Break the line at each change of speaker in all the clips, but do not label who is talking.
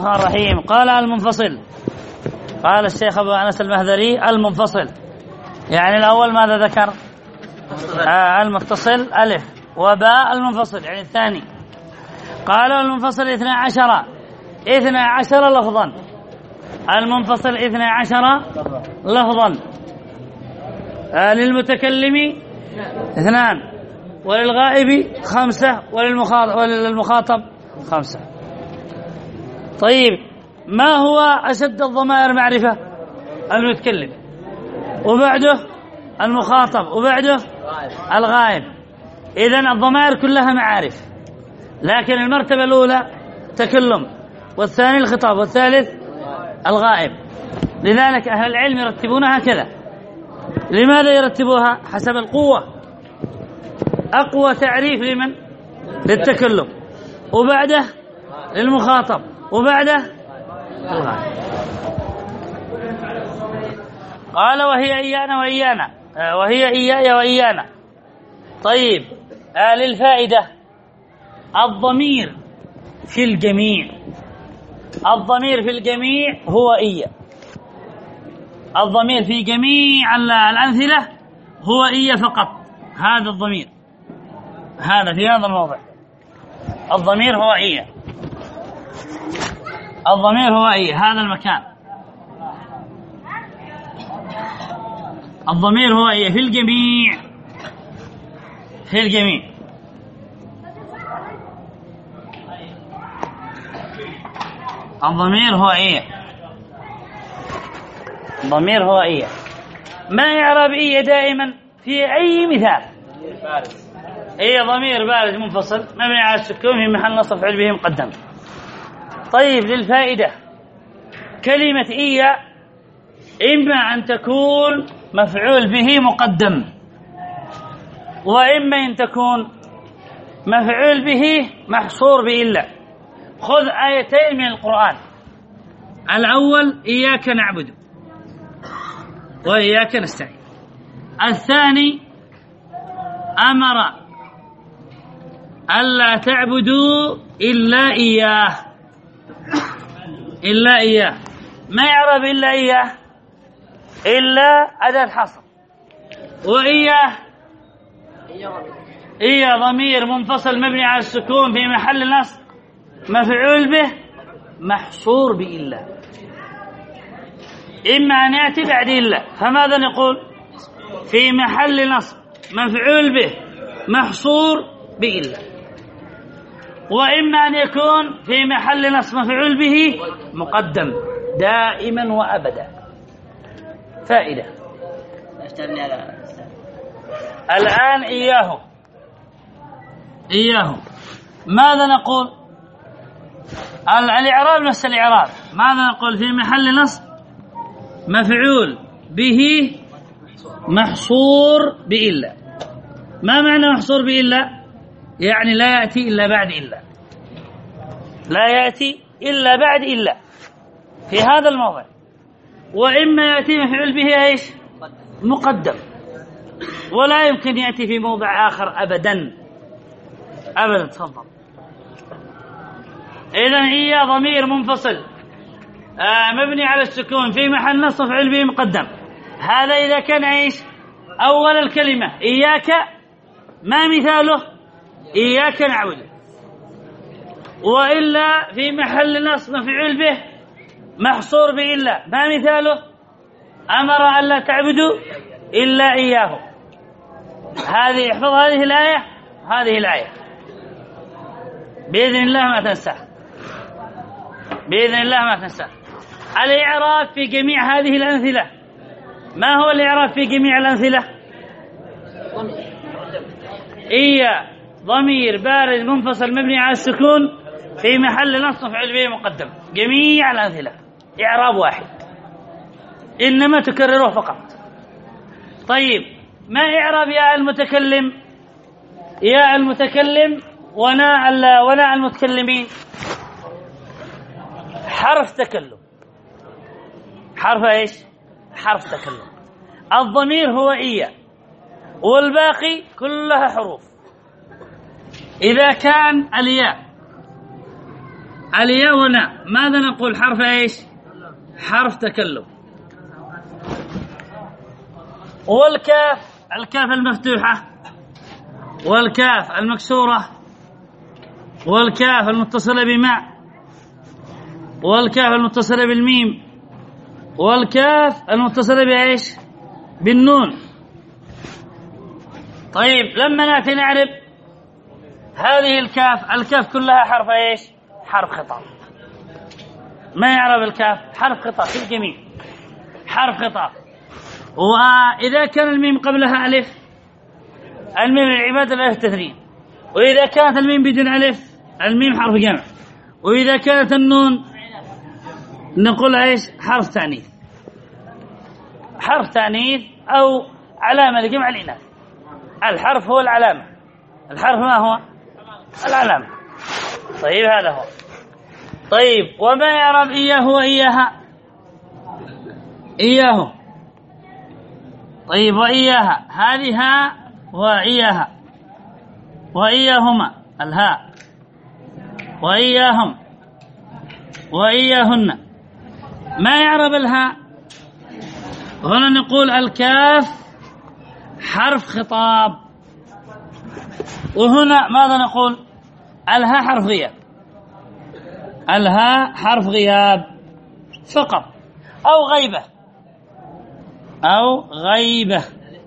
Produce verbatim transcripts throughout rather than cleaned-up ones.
الرحيم. قال المنفصل، قال الشيخ أبو أنس المهذري المنفصل، يعني الأول ماذا ذكر؟ آه المتصل ألف، وباء المنفصل يعني الثاني. قال المنفصل اثنى عشر اثنى عشر لفظا، المنفصل اثنى عشر لفظا. آه للمتكلم اثنان، وللغائب خمسة، وللمخاطب خمسة. طيب، ما هو أشد الضمائر معرفة؟ المتكلم، وبعده المخاطب، وبعده الغائب. إذن الضمائر كلها معارف، لكن المرتبة الأولى تكلم، والثاني الخطاب، والثالث الغائب. لذلك أهل العلم يرتبونها كذا. لماذا يرتبوها؟ حسب القوة. أقوى تعريف لمن؟ للتكلم، وبعده للمخاطب، وبعده الغائب. قال وهي إيانا وإيانا، وهي إياي وإيانا. طيب، آه للفائدة، الضمير في الجميع، الضمير في الجميع هو إيا. الضمير في جميع الأمثلة هو إيا فقط. هذا الضمير، هذا في هذا الموضع الضمير هو إيا، الضمير هو إيا. هذا المكان الضمير هو إيا في الجميع، في الجميع. الضمير هو إيا، الضمير هو إيا. ما إعراب إيا دائما في أي مثال؟ إيا ضمير بارز منفصل مبني على السكون في محل نصب مفعول به مقدم. طيب، للفائدة، كلمة إيا إما أن تكون مفعول به مقدم، وإما أن تكون مفعول به محصور بإلا. خذ آيتين من القرآن، الأول إياك نعبد وإياك نستعين، الثاني أمر ألا تعبدوا إلا إياه، إلا إياه. ما يعرف إلا إياه؟ إلا أداة الحصر، وإياه إياه ضمير منفصل مبني على السكون في محل نصب مفعول به محصور بإلا، إما أن يأتي بعد إلا، فماذا نقول؟ في محل نصب مفعول به محصور بإلا، وإما أن يكون في محل نصب مفعول به مقدم دائما وأبدا. فائدة. الآن إياه، إياه ماذا نقول؟ الإعراب نفس الإعراب. ماذا نقول؟ في محل نصب مفعول به محصور بإلا. ما معنى محصور بإلا؟ يعني لا يأتي إلا بعد إلا، لا يأتي إلا بعد إلا في هذا الموضع. وإما يأتي مفعول به إيش؟ مقدم، ولا يمكن يأتي في موضع آخر أبدا أبدا. تفضل. إذن هي ضمير منفصل آه مبني على السكون في محل نصب مفعول به مقدم. هذا إذا كان إيش؟ أول الكلمة إياك، ما مثاله؟ إياك نعبد. وإلا في محل نصب مفعول به محصور بإلا، ما مثاله؟ أمر ألا تعبدوا إلا إياه. هذه احفظ هذه الآية، هذه الآية بإذن الله ما تنسى، بإذن الله ما تنسى. الإعراب في جميع هذه الأمثلة، ما هو الإعراب في جميع الأمثلة؟ إيا ضمير بارز منفصل مبني على السكون في محل نصب مفعول به مقدم. جميع الأمثلة إعراب واحد، إنما تكرره فقط. طيب، ما إعراب يا المتكلم؟ يا المتكلم وناء وناء المتكلمين حرف تكلم. حرف إيش؟ حرف تكلم. الضمير هو إيا، والباقي كلها حروف. إذا كان الياء الياء هنا ماذا نقول؟ حرف ايش؟ حرف تكلم. والكاف، الكاف المفتوحة والكاف المكسورة والكاف المتصلة بماء والكاف المتصلة بالميم والكاف المتصلة بإيش؟ بالنون. طيب لما نأتي نعرف هذه الكاف، الكاف كلها حرف إيش؟ حرف خطاب. ما يعرف الكاف؟ حرف خطاب في الجميع، حرف خطاب. وإذا كان الميم قبلها ألف، الميم للعبادة الألف تثنين. وإذا كانت الميم بدون ألف، الميم حرف جمع. وإذا كانت النون نقول إيش؟ حرف تأنيث، حرف تأنيث أو علامة لجمع الإناث. الحرف هو العلامة، الحرف ما هو؟ العلامة. طيب هذا هو. طيب وما يعرف إياه وإياها؟ إياه. طيب وإياها، هذه ها وإياها، وإياهما الهاء، وإياهم وإياهن. ما يعرف الهاء؟ هنا نقول الكاف حرف خطاب. وهنا ماذا نقول؟ الهاء حرف غياب، الهاء حرف غياب فقط، أو غيبة أو غيبة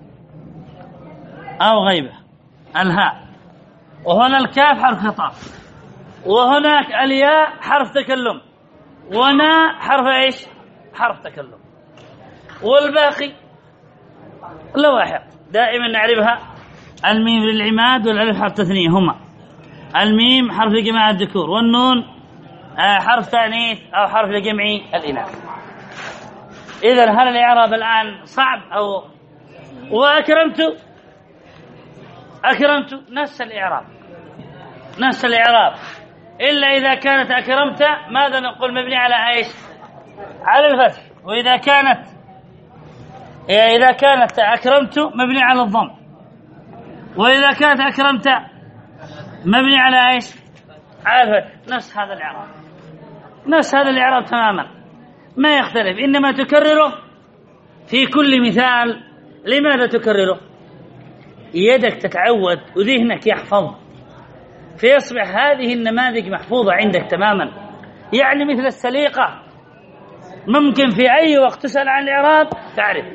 أو غيبة الهاء. وهنا الكاف حرف خطاب، وهناك الياء حرف تكلم، ونا حرف ايش؟ حرف تكلم. والباقي لواحق دائما نعرفها. الميم للعماد والالف حرف تثنية هما. الميم حرف لجماعة الذكور، والنون حرف تأنيث أو حرف لجمع الإناث. إذن هل الإعراب الآن صعب أو؟ وأكرمت، أكرمت نفس الإعراب، نفس الإعراب، إلا إذا كانت أكرمت ماذا نقول؟ مبني على إيش؟ على الفتح. وإذا كانت إذا كانت أكرمت مبني على الضم. وإذا كانت أكرمت مبني على إيش؟ على الفتح. نفس هذا الإعراب، نفس هذا الإعراب تماما، ما يختلف، إنما تكرره في كل مثال. لماذا تكرره؟ يدك تتعود وذهنك يحفظ، فيصبح هذه النماذج محفوظة عندك تماما. يعني مثل السليقة، ممكن في أي وقت تسأل عن الإعراب تعرف.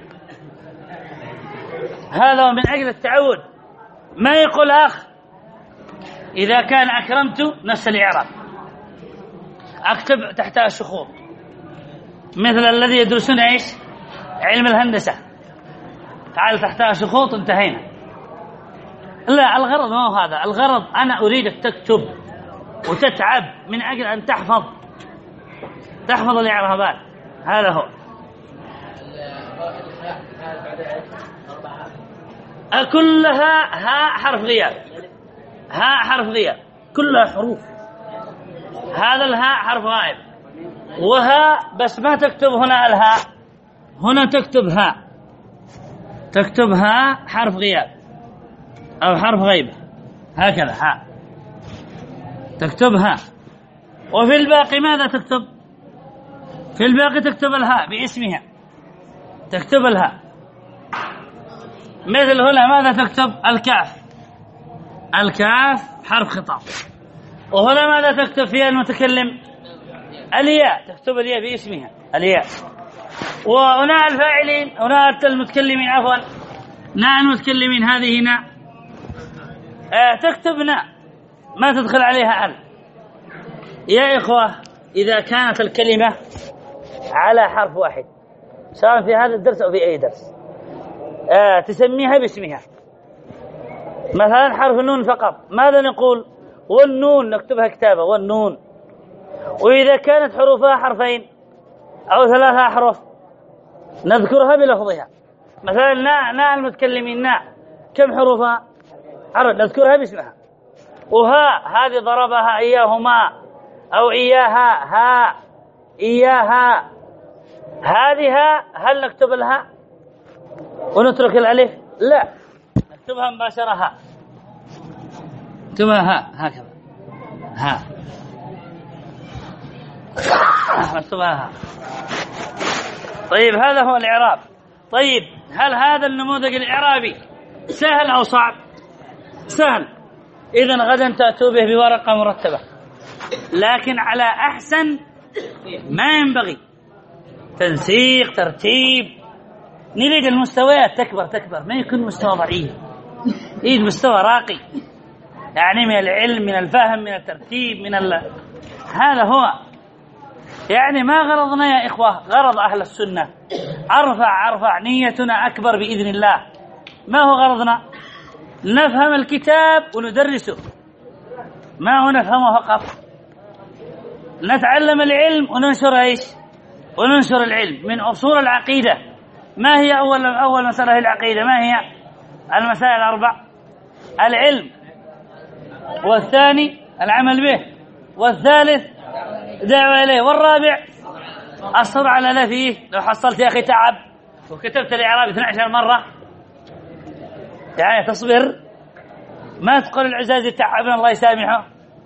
هذا من أجل التعود. ما يقول أخ إذا كان أكرمت نفس الإعراب، أكتب تحتها شخوط، مثل الذي يدرسون إيش؟ علم الهندسة، تعال تحتها شخوط انتهينا. لا، الغرض ما هو هذا. الغرض أنا أريدك تكتب وتتعب من أجل أن تحفظ تحفظ الإعرابات. هذا هو. كلها ها حرف غياب، ها حرف غياب، كلها حروف. هذا الهاء حرف غائب، وها بس ما تكتب هنا الهاء، هنا تكتب ها، تكتب ها حرف غياب أو حرف غيبة، هكذا ها تكتبها. وفي الباقي ماذا تكتب؟ في الباقي تكتب الهاء باسمها، تكتب الهاء. مثل هنا ماذا تكتب؟ الكاف، الكاف حرف خطاب. وهنا ماذا تكتب فيها المتكلم؟ الياء، تكتب الياء باسمها الياء. وهنا الفاعلين، هنا المتكلمين، عفوا نا المتكلمين، هذه نا آه تكتب نا، ما تدخل عليها ال. يا إخوة، إذا كانت الكلمة على حرف واحد سواء في هذا الدرس أو في أي درس آه تسميها باسمها. مثلا حرف النون فقط ماذا نقول؟ والنون، نكتبها كتابة والنون. وإذا كانت حروفها حرفين أو ثلاثة أحرف نذكرها بلفظها. مثلا نا، نا المتكلمين نا كم حروفها؟ عرض، نذكرها باسمها. وها هذه ضربها إياهما أو إياها، ها إياها، هذه ها هل نكتب لها ونترك الألف؟ لا، نكتبها مباشرة ها، نكتبها ها هكذا ها. مكتوبها. طيب هذا هو الإعراب. طيب هل هذا النموذج الإعرابي سهل أو صعب؟ سهل. إذن غدا تأتوا به بورقة مرتبة، لكن على أحسن ما ينبغي، تنسيق، ترتيب. نريد المستويات تكبر تكبر، ما يكون مستوى ضعيف، يريد مستوى راقي، يعني من العلم، من الفهم، من الترتيب، من ال... هذا هو. يعني ما غرضنا يا إخوة، غرض أهل السنة أرفع أرفع، نيتنا أكبر بإذن الله. ما هو غرضنا؟ نفهم الكتاب وندرسه، ما هو نفهمه فقط. نتعلم العلم وننشر إيش؟ وننشر العلم من أصول العقيدة. ما هي أول أول مسألة في العقيدة؟ ما هي المسائل الأربع؟ العلم، والثاني العمل به، والثالث دعوة إليه، والرابع الصبر على لا فيه. لو حصلت يا أخي تعب وكتبت الإعراب اثنتي عشرة مرة، يعني تصبر، ما تقول العزازي تعبنا الله يسامحه.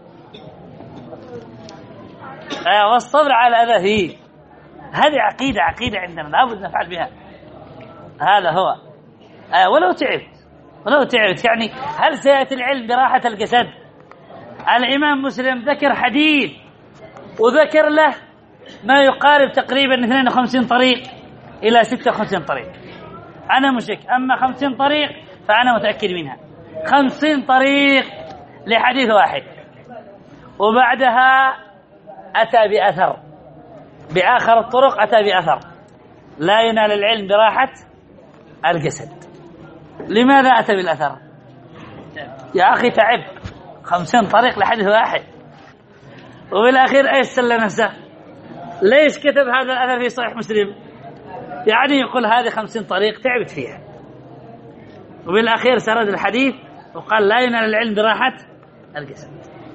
آه والصبر على أذى فيه، هذه عقيدة عقيدة عندنا لابد نفعل بها. هذا هو. آه ولو تعبت ولو تعبت يعني هل سيأتي العلم براحة الجسد؟ الإمام مسلم ذكر حديث وذكر له ما يقارب تقريبا اثنين وخمسين طريق إلى ستة وخمسين طريق. أنا مشك، أما خمسين طريق فأنا متأكد منها. خمسين طريق لحديث واحد، وبعدها أتى بأثر، بآخر الطرق أتى بأثر. لا ينال العلم براحة الجسد. لماذا أتى بالأثر؟ يا أخي تعب، خمسين طريق لحديث واحد، وبالأخير أيش سلى نفسه؟ ليش كتب هذا الأثر في صحيح مسلم؟ يعني يقول هذه خمسين طريق تعبت فيها، وبالأخير سرد الحديث وقال لا ينال العلم براحة الجسد.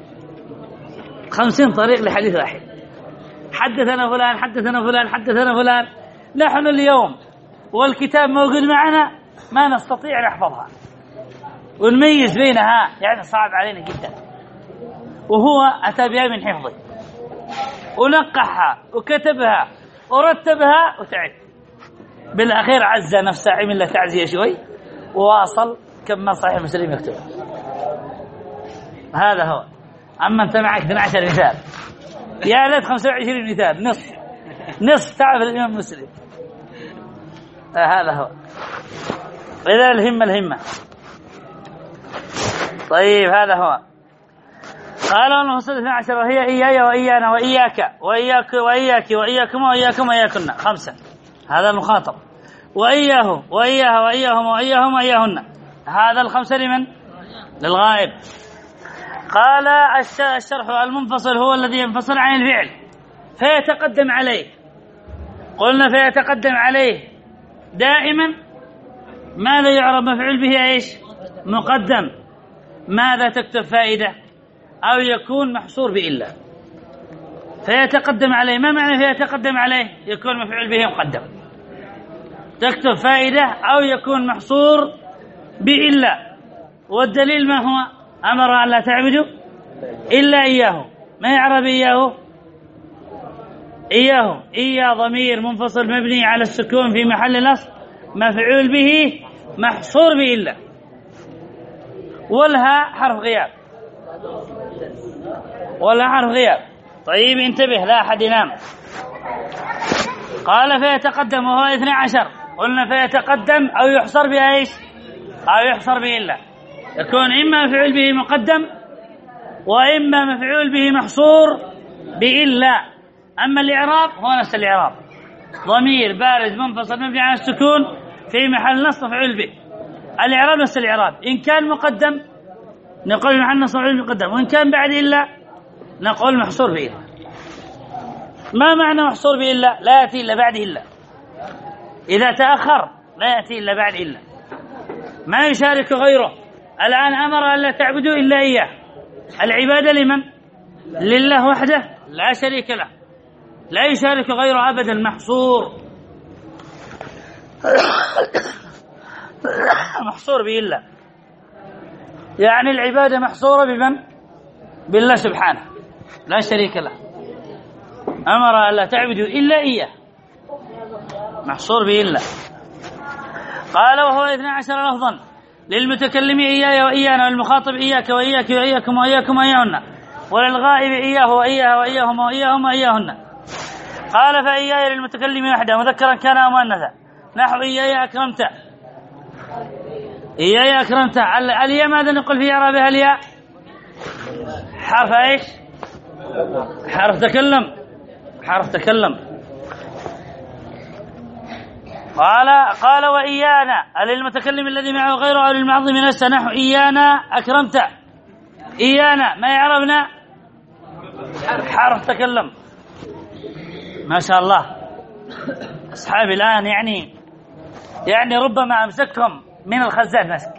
خمسين طريق لحديث واحد. حدثنا فلان حدثنا فلان حدثنا فلان. نحن اليوم والكتاب موجود معنا ما نستطيع نحفظها ونميز بينها، يعني صعب علينا جدا. وهو أتى بها من حفظه ونقحها وكتبها ورتبها وتعب. بالأخير عز نفسه، عمل له تعزية شوي وواصل كما صحيح مسلم يكتب. هذا هو. أما أنت معك اثني عشر مثال، يا ليت خمسة وعشرين مثال، نصف نصف تعب الإمام مسلم. آه هذا هو. إذا الهمة الهمة. طيب هذا هو. قال المفصل اثني عشر وهي إياي وإيانا وإياك وإياك وإياك وإياكم وإياكم وإياكن، خمسة. هذا المخاطب. وإياه وإياها وإياهم وإياهم وإياهن، هذا الخمسة لمن؟ للغائب. قال الشرح المنفصل هو الذي ينفصل عن الفعل فيتقدم عليه. قلنا فيتقدم عليه دائما ماذا يعرب مفعول به؟ ايش؟ مقدم. ماذا تكتب؟ فائدة أو يكون محصور بإلا. فيتقدم عليه، ما معنى فيتقدم عليه؟ يكون مفعول به مقدم. تكتب فائدة أو يكون محصور بإلا. والدليل ما هو؟ أمر أن لا تعبدوا إلا إياه. ما يعرب إياه؟ إياه إياه ضمير منفصل مبني على السكون في محل نصب مفعول به محصور بإلا. والها حرف غياب، ولا حرف غياب. طيب انتبه لا أحد ينام. قال فيتقدم وهو اثني عشر. قلنا فيتقدم أو يحصر بإيش؟ أو يحصر بإلا. يكون إما مفعول به مقدم وإما مفعول به محصور بإلا. أما الإعراب هو نفس الإعراب، ضمير بارز منفصل مبني على السكون في محل نصب مفعول به. الإعراب نفس الإعراب، إن كان مقدم نقول محل نصب مفعول مقدم، وإن كان بعد إلا نقول محصور بإلا. ما معنى محصور بإلا؟ لا يأتي إلا بعد إلا. إذا تأخر لا يأتي إلا بعد إلا، ما يشارك غيره. الآن أمر أن لا تعبدوا إلا إياه. العبادة لمن؟ لله وحده لا شريك له، لا يشارك غيره أبدا، محصور. محصور بإلا، يعني العبادة محصورة بمن؟ بالله سبحانه لا شريك له. أمر ألا تعبدوا إلا إياه، محصور بإلا. قال وهو اثنى عشر لفظا للمتكلم إياي وإيانا، والمخاطب إياك وإياك وإياكم وإياكم وإياهن، وللغائب إياه وإياها وإياهم وإياهم وإياهن. قال فإياي للمتكلم وحده مذكرا كان أو مؤنثا، نحو إياي أكرمت، إياي أكرمت. الياء ماذا نقول في إعرابها؟ الياء حرف إيش؟ حرف تكلم، حرف تكلم. قال قال وإيانا للمتكلم الذي معه غيره أو للمعظم نفسه، نحو إيانا أكرمت. إيانا ما يعرفنا؟ حرف تكلم. ما شاء الله أصحابي الآن يعني يعني ربما أمسكهم من الخزان مسك،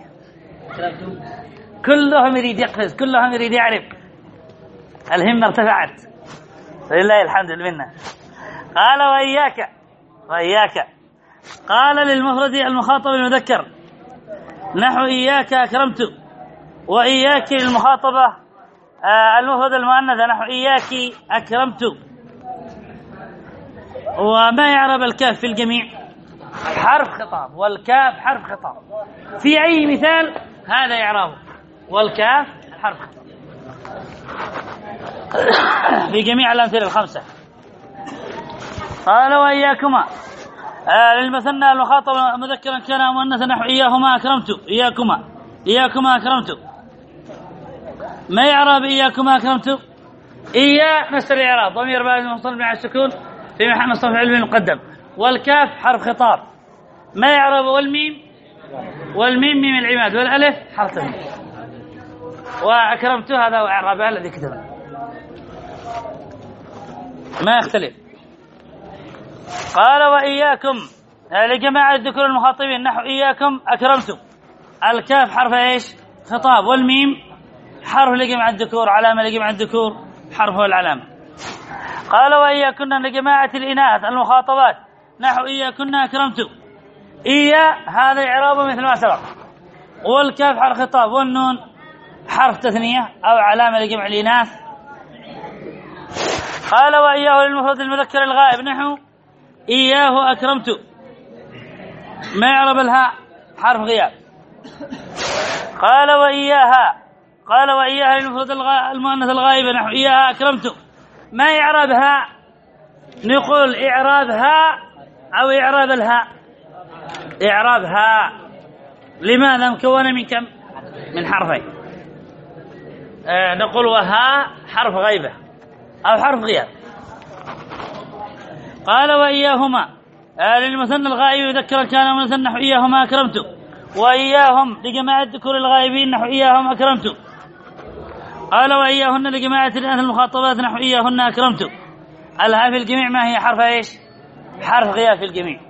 كلهم يريد يقفز، كلهم يريد يعرف. الهمة ارتفعت لله الحمد لله. قال وإياك وإياك. قال للمفرد المخاطب المذكر، نحو إياك أكرمت، وإياك للمخاطبة المفرد المؤنثة، نحو إياك أكرمت. وما يعرب الكاف في الجميع؟ حرف خطاب، والكاف حرف خطاب. في أي مثال هذا يعربه، والكاف حرف خطاب في جميع الأمثلة الخمسة. قال وإياكما آه للمثنى المخاطب مذكرا كان أو مؤنثا، نحو إياهما أكرمت، إياكما إياكما أكرمت. ما يعرب إياكما أكرمت؟ إيا نفس الإعراب، ضمير بارز منصوب على السكون في محل نصب علم مقدم، والكاف حرف خطاب. ما يعرب؟ والميم والميم ميم العماد، والألف حرف تنوين. وأكرمت هذا وإعرابها الذي كتبه ما يختلف. قال وإياكم لجماعة الذكور المخاطبين، نحو إياكم أكرمتم. الكاف حرف إيش؟ خطاب، والميم حرف لجماعة الذكور، علامة لجماعة الذكور، حرف هو العلامة. قال وإياكن لجماعة الإناث المخاطبات، نحو إياكن أكرمتم. إيا هذا إعرابه مثل ما سبق، والكاف حرف خطاب، والنون حرف تثنية أو علامة لجمع الإناث. قال وإياه للمفرد المذكر الغائب، نحو إياه أكرمت. ما يعرب الهاء؟ حرف غياب. قال وإياها قال وإياها للمفرد المؤنث الغائبة، نحو إياها أكرمت. ما يعربها؟ نقول إعرابها أو إعراب الهاء؟ إعرابها. لماذا؟ مكونة من كم؟ من حرفين. آه نقول وها حرف غيبة أو حرف غياب. قال وإياهما آه للمثنى الغائب ذكرا كان مثنى، نحو إياهما أكرمت. وإياهم لجماعة الذكور الغائبين، نحو إياهم أكرمت. قال وإياهن لجماعة الأنثى المخاطبات، نحو إياهن أكرمت. الها في الجميع ما هي؟ حرف إيش؟ حرف غياب في الجميع.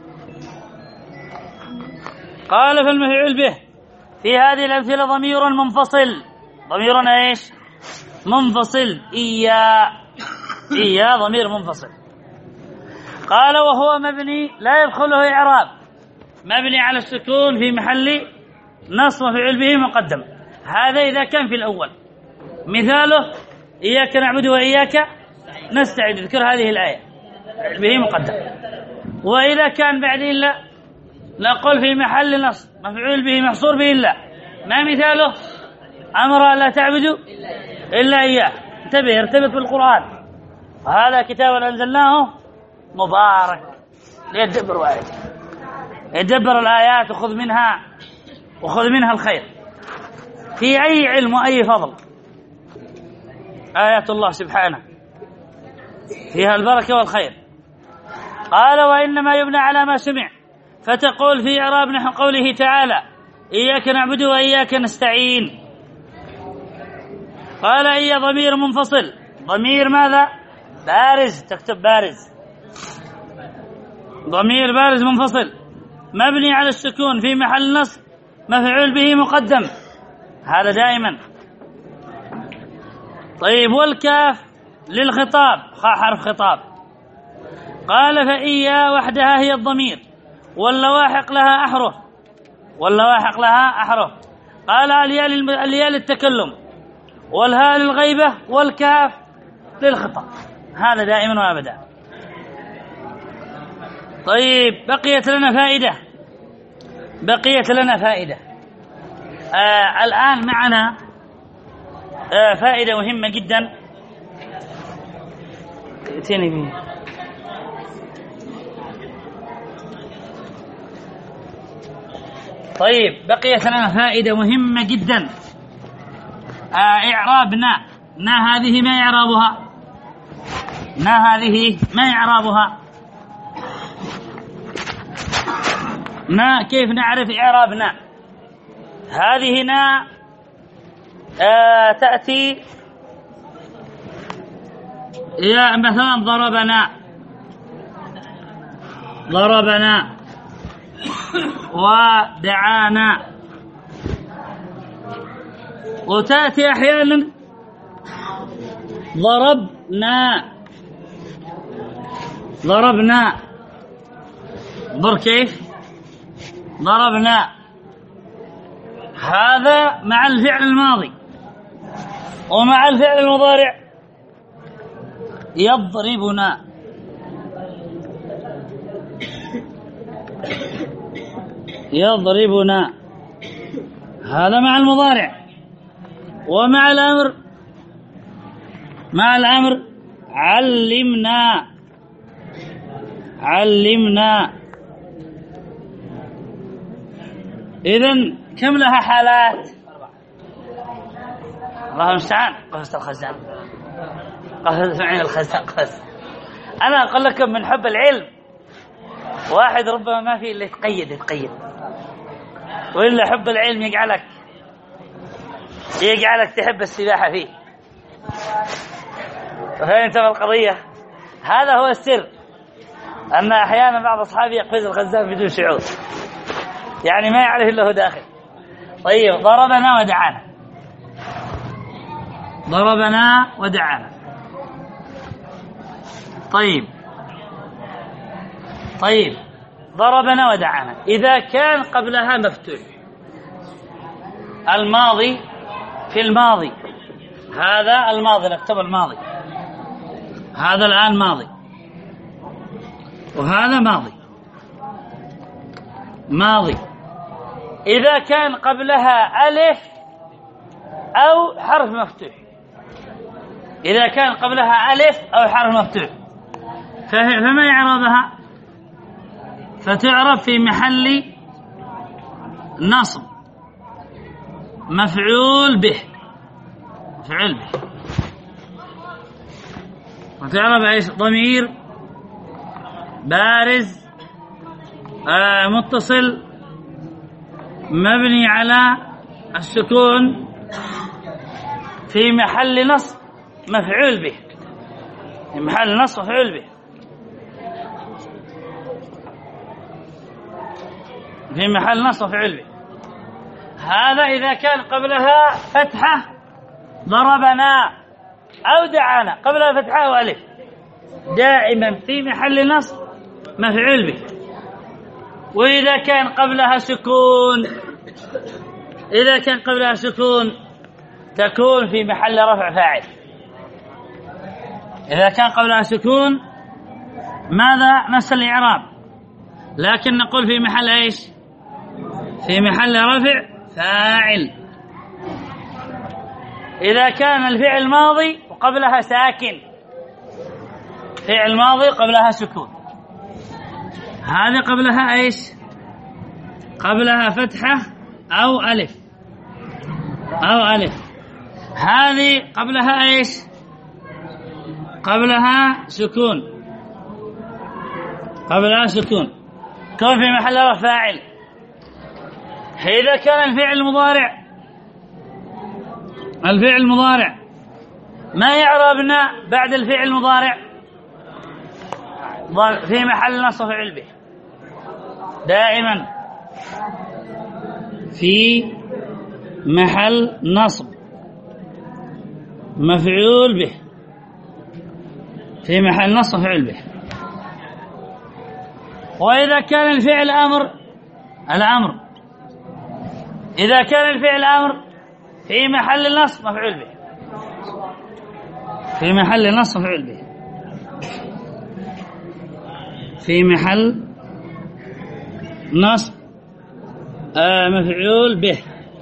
قال فالمفعول به في هذه الأمثلة ضمير منفصل. ضمير إيش؟ منفصل. إيا إيا ضمير منفصل. قال وهو مبني لا يدخله إعراب، مبني على السكون في محل نصب مفعول به مقدم. هذا إذا كان في الأول. مثاله إياك نعبد وإياك نستعين، اذكر هذه الآية به مقدم. وإذا كان بعد إلا نقول في محل نصب مفعول به محصور به إلا. ما مثاله؟ أمر لا تعبدوا إلا إياه. انتبه، ارتبط بالقرآن، وهذا كتاب أنزلناه مبارك ليدبر آياته، يدبر الآيات وخذ منها وخذ منها الخير في أي علم وأي فضل. آيات الله سبحانه فيها البركة والخير. قال وإنما يبنى على ما سمع، فتقول في إعراب نحو قوله تعالى إياك نعبد وإياك نستعين. قال إيا ضمير منفصل، ضمير ماذا؟ بارز، تكتب بارز، ضمير بارز منفصل مبني على السكون في محل نصب مفعول به مقدم، هذا دائما. طيب والكاف للخطاب، حرف خطاب. قال فإيا وحدها هي الضمير، واللواحق لها أحرف، واللواحق لها أحرف. قال الياء للتكلم، والهاء للغيبة، والكاف للخطاب. هذا دائما وأبدا. طيب بقيت لنا فائدة بقيت لنا فائدة آه الآن معنا آه فائدة مهمة جدا. ائتني بي. طيب بقيت لنا فائدة مهمة جدا. آه إعراب نا نا هذه ما إعرابها؟ نا هذه ما إعرابها؟ نا كيف نعرف إعراب نا؟ هذه نا آه تأتي يا مثلا ضربنا ضربنا ودعانا، وتأتي أحيانا ضربنا ضربنا انظر كيف ضربنا. هذا مع الفعل الماضي. ومع الفعل المضارع يضربنا. يضربنا هذا مع المضارع. ومع الأمر مع الأمر علمنا علمنا. إذن كم لها حالات؟ الله المستعان. قفزت الخزان قفزت معين الخزان قفزت. أنا أقول لكم من حب العلم واحد ربما ما في إلا يتقيد يتقيد وإلا حب العلم يجعلك يجعلك تحب السباحة فيه. فهمت القضية؟ هذا هو السر، أن أحيانا بعض أصحابي يقفز الخزان بدون شعور، يعني ما يعرف إلا هو داخل. طيب ضربنا ودعانا ضربنا ودعانا. طيب طيب ضربنا ودعانا إذا كان قبلها مفتوح. الماضي في الماضي، هذا الماضي نكتب الماضي، هذا الآن ماضي وهذا ماضي ماضي. إذا كان قبلها ألف أو حرف مفتوح، إذا كان قبلها ألف أو حرف مفتوح فما يعربها؟ فتعرف في محل نصب مفعول به مفعول به. وتعرف ايش؟ ضمير بارز آه متصل مبني على السكون في محل نصب مفعول به في محل نصب مفعول به في محل نصب مفعول به. هذا إذا كان قبلها فتحة ضربنا أو دعانا، قبلها فتحة أو ألف، دائما في محل نصب مفعول به. وإذا كان قبلها سكون إذا كان قبلها سكون تكون في محل رفع فاعل. إذا كان قبلها سكون ماذا؟ نفس الإعراب، لكن نقول في محل إيش؟ في محل رفع فاعل. إذا كان الفعل ماضي وقبلها ساكن، فعل ماضي قبلها سكون، هذه قبلها إيش؟ قبلها فتحة أو ألف أو ألف. هذه قبلها إيش؟ قبلها سكون قبلها سكون كون في محل رفع فاعل. إذا كان الفعل المضارع الفعل المضارع ما يعربنا بعد الفعل المضارع في محل نصب مفعول به، دائما في محل نصب مفعول به في محل نصب مفعول به. وإذا كان الفعل أمر الأمر إذا كان الفعل أمر في محل نصب مفعول به في محل نصب مفعول به. في محل نصب آه مفعول به.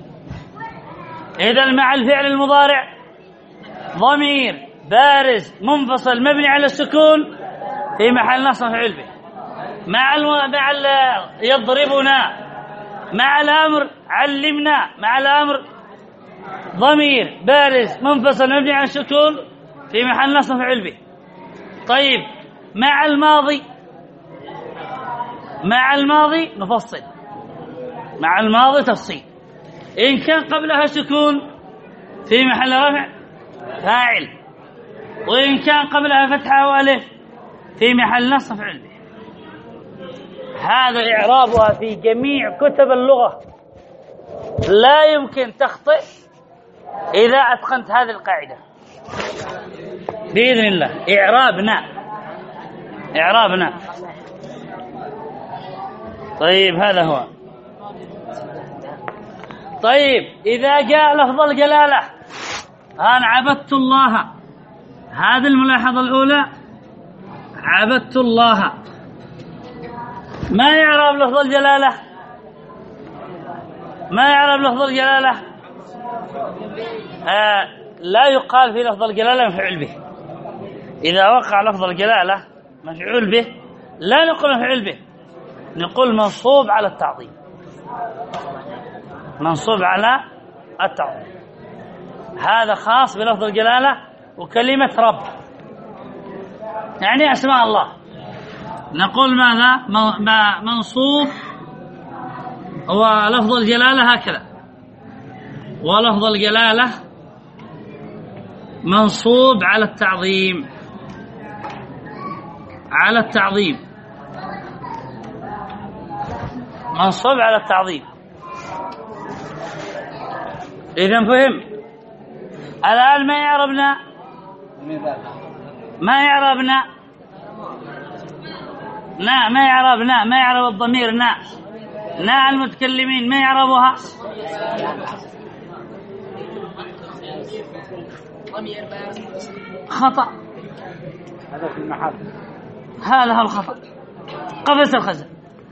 إذا مع الفعل المضارع ضمير بارز منفصل مبني على السكون في محل نصب مفعول به. مع الو... مع ال... يضربنا، مع الأمر علمنا، مع الأمر ضمير بارز منفصل مبني على السكون في محل نصب مفعول به. طيب مع الماضي، مع الماضي نفصل، مع الماضي تفصيل. إن كان قبلها سكون في محل رفع فاعل، وإن كان قبلها فتحة وألف في محل نصب مفعول به. هذا إعرابها في جميع كتب اللغة، لا يمكن تخطئ إذا أتقنت هذه القاعدة بإذن الله. إعرابنا إعرابنا طيب هذا هو. طيب إذا جاء لفظ الجلالة أنا عبدت الله، هذه الملاحظة الأولى، عبدت الله. ما يعرب لفظ الجلالة؟ ما يعرب لفظ الجلالة؟ آه لا يقال في لفظ الجلالة مفعول به. إذا وقع لفظ الجلالة مفعول به لا نقول مفعول به، نقول منصوب على التعظيم، منصوب على التعظيم. هذا خاص بلفظ الجلالة وكلمة رب، يعني أسماء الله. نقول ماذا؟ منصوب، هو لفظ الجلالة هكذا، ولفظ الجلالة منصوب على التعظيم، على التعظيم، منصوب على التعظيم. إذن فهم؟ الآن ما يعربنا، ما يعربنا نا، ما يعربنا، ما يعرب الضمير نا، نا المتكلمين ما يعربها. خطأ،
هذا في المحل،
هذا هو الخطأ. قفز الخزن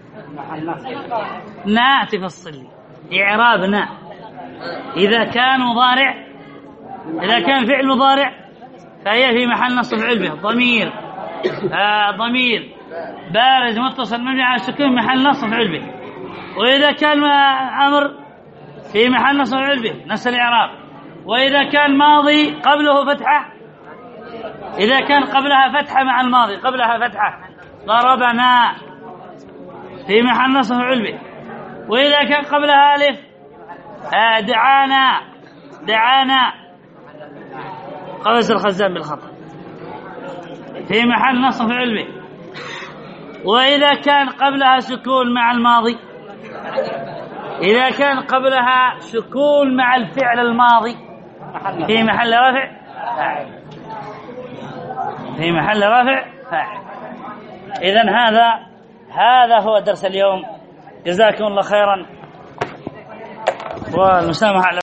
نأتي في الصلي إعرابنا إذا كان مضارع، إذا كان فعل مضارع فهي في محل نصب مفعول به. ضمير آه ضمير بارز متصل مبني على السكون محل نصب مفعول به. وإذا كان أمر في محل نصب مفعول به نفس الإعراب. وإذا كان ماضي قبله فتحة، إذا كان قبلها فتحة مع الماضي قبلها فتحة ضربنا في محل نصب مفعول به. وإذا كان قبلها ألف آه دعانا، دعانا قفز الخزان بالخطأ في محل نصب مفعول به. وإذا كان قبلها سكون مع الماضي، إذا كان قبلها سكون مع الفعل الماضي في محل رفع فاعل، في محل رفع فاعل. إذن هذا هذا هو درس اليوم. جزاكم الله خيرا والمسامحة.